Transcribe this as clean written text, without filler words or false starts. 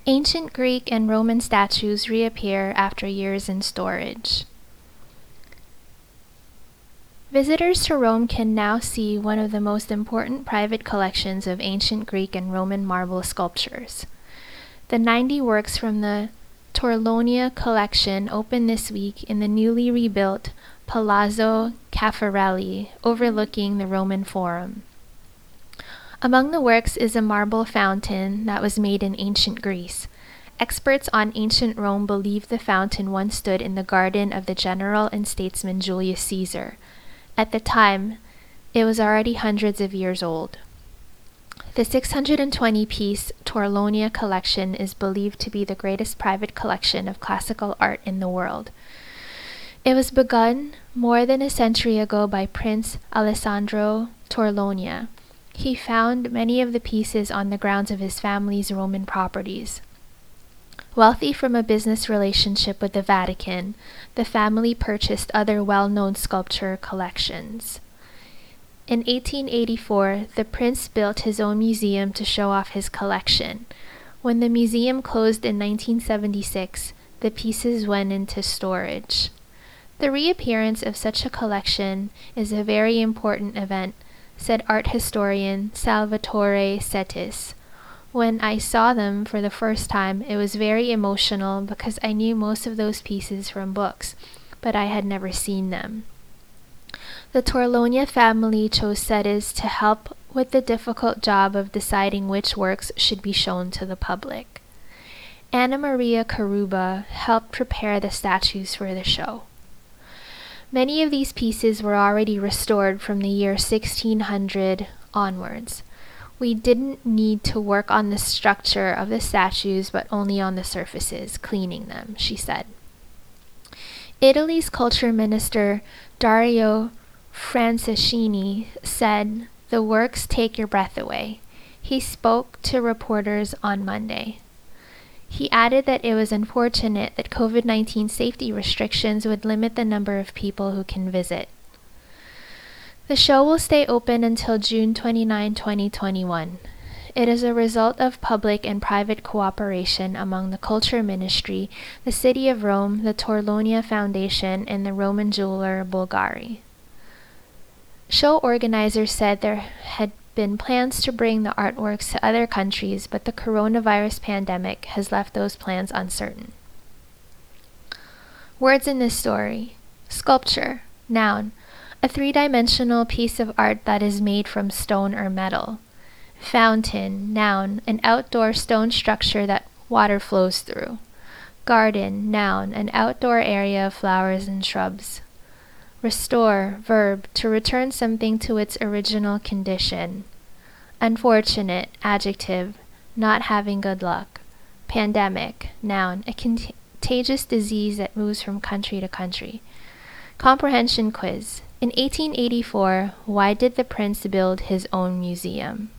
Ancient Greek and Roman statues reappear after years in storage. Visitors to Rome can now see one of the most important private collections of ancient Greek and Roman marble sculptures. The 90 works from the Torlonia collection opened this week in the newly rebuilt Palazzo Caffarelli, overlooking the Roman Forum. Among the works is a marble fountain that was made in ancient Greece. Experts on ancient Rome believe the fountain once stood in the garden of the general and statesman Julius Caesar. At the time, it was already hundreds of years old. The 620-piece Torlonia collection is believed to be the greatest private collection of classical art in the world. It was begun more than a century ago by Prince Alessandro Torlonia. He found many of the pieces on the grounds of his family's Roman properties. Wealthy from a business relationship with the Vatican, the family purchased other well-known sculpture collections. In 1884, the prince built his own museum to show off his collection. When the museum closed in 1976, the pieces went into storage. The reappearance of such a collection is a very important event, said art historian Salvatore Settis. When I saw them for the first time, it was very emotional because I knew most of those pieces from books, but I had never seen them. The Torlonia family chose Settis to help with the difficult job of deciding which works should be shown to the public. Anna Maria Karuba helped prepare the statues for the show. Many of these pieces were already restored from the year 1600 onwards. We didn't need to work on the structure of the statues, but only on the surfaces, cleaning them, she said. Italy's culture minister Dario Franceschini said, "The works take your breath away." He spoke to reporters on Monday. He added that it was unfortunate that COVID-19 safety restrictions would limit the number of people who can visit. The show will stay open until June 29, 2021. It is a result of public and private cooperation among the Culture Ministry, the City of Rome, the Torlonia Foundation, and the Roman jeweler Bulgari. Show organizers said there had been plans to bring the artworks to other countries, but the coronavirus pandemic has left those plans uncertain. Words in this story. Sculpture, noun, a three-dimensional piece of art that is made from stone or metal. Fountain, noun, an outdoor stone structure that water flows through. Garden, noun, an outdoor area of flowers and shrubs. Restore, verb, to return something to its original condition. Unfortunate, adjective, not having good luck. Pandemic, noun, a contagious disease that moves from country to country. Comprehension quiz. In 1884, why did the prince build his own museum?